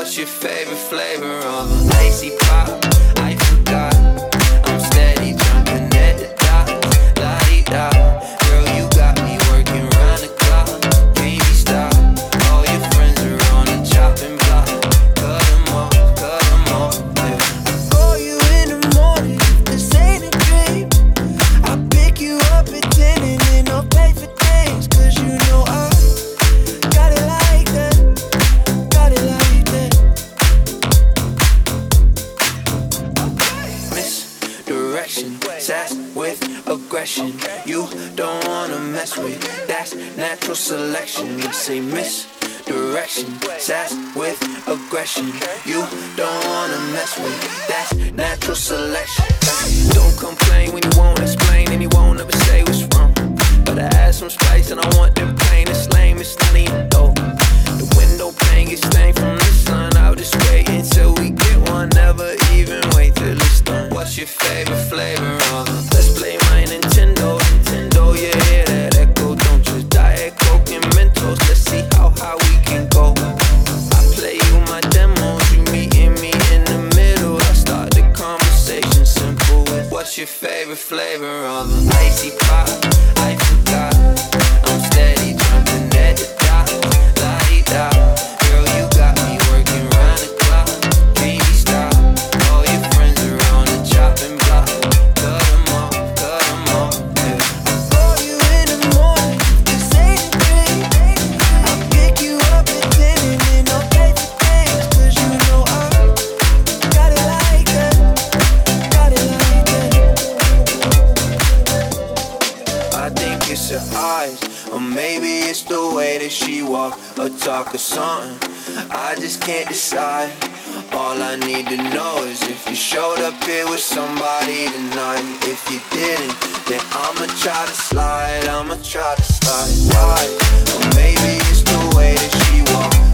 What's your favorite flavor of a icy pop? I forgot. I'm steady drunk and at the top. La-di-da. Girl, you got me working round the clock. Can't be stopped. All your friends are on the chopping block. Cut them off, yeah. I call you in the morning, this ain't a dream. I pick you up at 10 and then I'll pay for things. Cause you know I got it like that. Got it like that. Misdirection, sass with aggression. You don't wanna mess with, that's natural selection. You say misdirection, sass with aggression. You don't wanna mess with, that's natural selection. Don't complain when you won't explain and you won't ever say what's wrong. But I add some spice and I want them plain. It's lame, it's not even dope. The window pane gets stained from the sun. I'll just wait until we get one. Never even wait till it's done. What's your favorite flavor of? Let's play my Nintendo, yeah, hear that echo. Don't you Diet Coke and Mentos. Let's see how high we can go. I play you my demos, you meeting me in the middle. I start the conversation simple with what's your favorite flavor of icy pop? I forgot. I'm steady drunk and at the top. La-di-da. Girl, you got me working round the clock. Can't be stopped. All your friends are on the chopping block. Cut them off, yeah. I call you in the morning, this ain't a dream. I'll pick you up at 10 and then I'll pay for things. Cause you know I got it like that. Got it like that. I think it's her eyes, or maybe it's the way that she walk or talk or something. I just can't decide. All I need to know is if you showed up here with somebody tonight. If you didn't, then I'ma try to slide. Why? Or maybe it's the way that she walk